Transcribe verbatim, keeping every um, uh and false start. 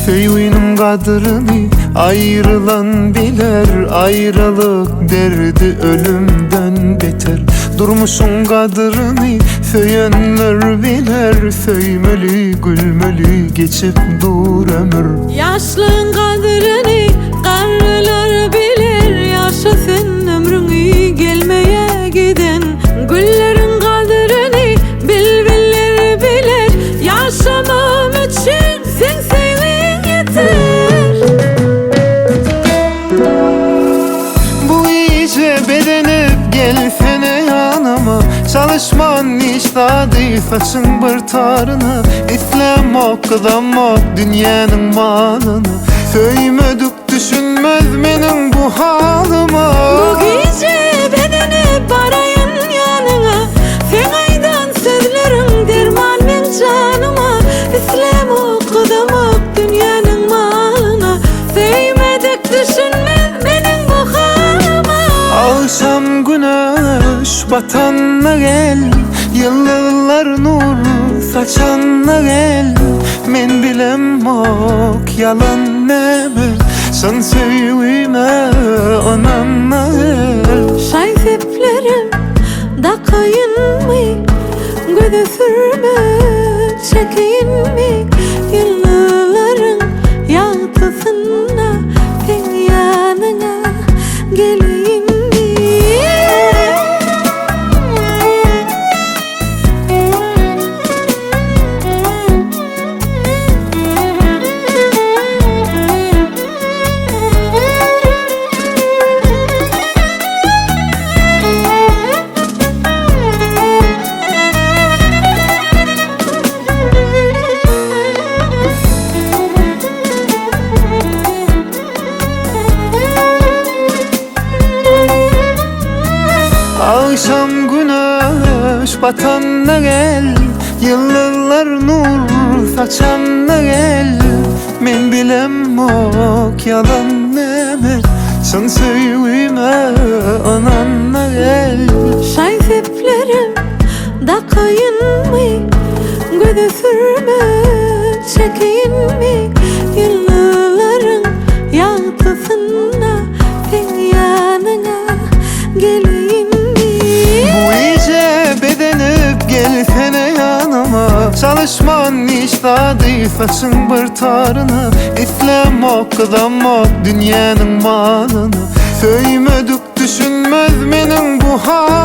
Söyünün kadrini ayrılan biler, ayrılık derdi ölümden beter. Durmuşun kadrini söyönler biler, söymeli gülmeli geçip dur ömür. Yaşlığın kadrini karılar bilir, yaşasın ömrünü gelmeye giden. Güllerin kadrini bilbilir bilir, yaşamam için sen sevin yeter. Bu iyice bedenip gelsene yanıma, çalışman iştadı saçın bırtarını. İslam okudam ok dünyanın malını, söymedik düşünmez benim bu halıma. Bu gece bedeni barayın yanına, sen aydan sözlerin dermanın canıma. İslam okudamak dünyanın malına, sevmedik düşünmez benim bu halıma. Akşam güneş batanla gel, yıldızlar nur saçanla gel. Men bilem ok yalan neme, sen söyleme onanla gel. Şayfeplerim da kayın mı, göze sürme çekeyin mi? Yılların yağtısında sen yanına geleyim mi? Akşam güneş batanla gel, yıldızlar nur saçanla gel. Men bilem ok yalan neme, sen söyleme onanla gel. Şayfeplerim da kayın mı, göze sürme çekeyin mi? Yılların yağtısında sen yanına geleyim mi? Bu iyice bedenip gelsene yanıma, çalışman iştadı saçın bırtarını. İslam okudam ok dünyanın malını, söymedik düşünmez benim bu hal.